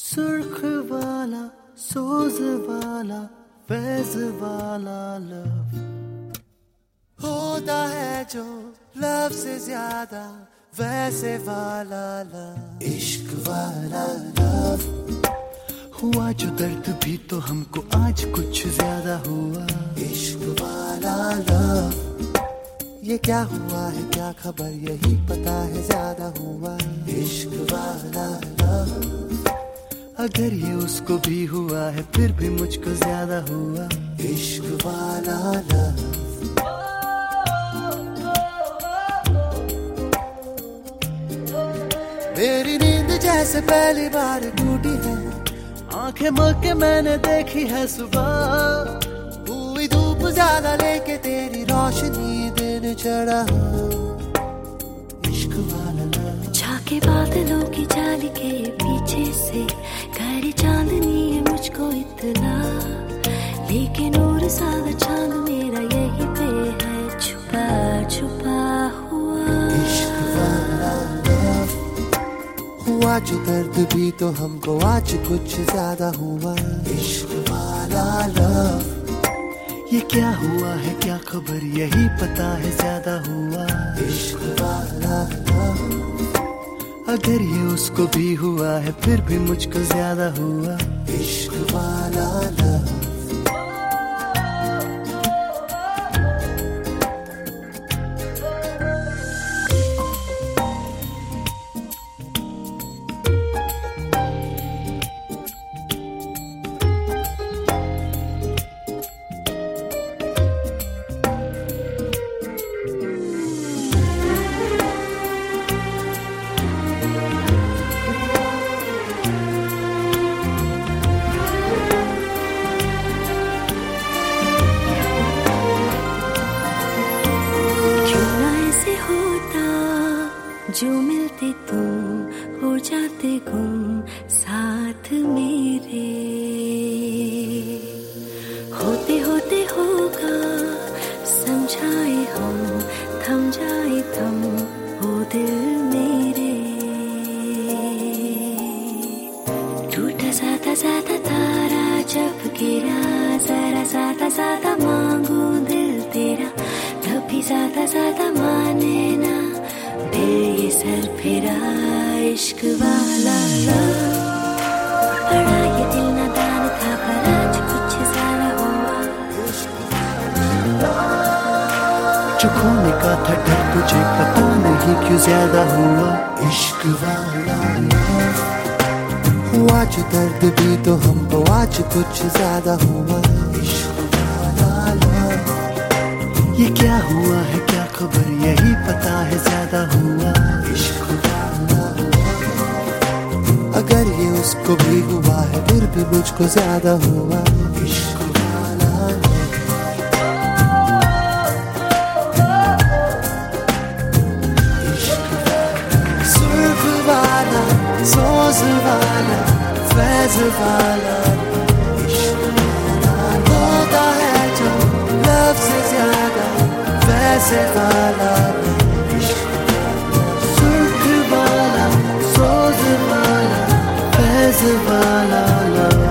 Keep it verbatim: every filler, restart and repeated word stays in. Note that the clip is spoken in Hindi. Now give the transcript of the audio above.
सुर्ख वाला, सोज वाला, फैज वाला लव होता है जो लव से ज्यादा वैसे वाला लव। इश्क वाला लव हुआ जो दर्द भी तो हमको आज कुछ ज्यादा हुआ। इश्क वाला लव ये क्या हुआ है क्या खबर यही पता है ज्यादा हुआ। इश्क वाला लव अगर ये उसको भी हुआ है फिर भी मुझको ज्यादा हुआ। इश्क वाला लव मेरी नींद जैसे पहली बार टूटी है, आंखें मल के मैंने देखी है सुबह। हुई धूप ज्यादा लेके तेरी रोशनी दिन चढ़ा। इश्क वाला लव झाके बादलों की जाली के पीछे से करे चांदनी है मुझको इतना, लेकिन और सादा चांद मेरा यही पे है छुपा छुपा हुआ। इश्क वाला लव हुआ जो दर्द भी तो हमको आज कुछ ज्यादा हुआ। इश्क वाला लव ये क्या हुआ है क्या खबर यही पता है ज्यादा हुआ। इश्क वाला लव अगर ये उसको भी हुआ है फिर भी मुझको ज्यादा हुआ। इश्क वाला लव जो मिलते तुम हो जाते गुम साथ मेरे, होते होते होगा समझाए हम थम जाए थम हो दिल मेरे। टूटा ज्यादा ज्यादा तारा जब गिरा जरा ज्यादा ज्यादा मांगू दिल तेरा, तभी ज्यादा ज्यादा माने ना ये सर फिरा। इश्क वाला लव बड़ा ये दिल नादान था पर आज कुछ ज्यादा हुआ। जो खोने का था डर तुझे पता नहीं क्यों ज्यादा हुआ। इश्क वाला लव हुआ जो दर्द भी तो हमको आज कुछ ज्यादा हुआ। इश्क वाला लव ये क्या हुआ है क्या खबर यही पता है ज्यादा हुआ। इश्क वाला अगर ये उसको भी हुआ है फिर भी मुझको ज्यादा हुआ। इश्क वाला इश्क सुर्ख वाला, सोज वाला, फैज वाला इश्क वाला होता है जो लव से ज्यादा वैसे वाला। सुर्ख वाला, सोज वाला, फैज वाला लव।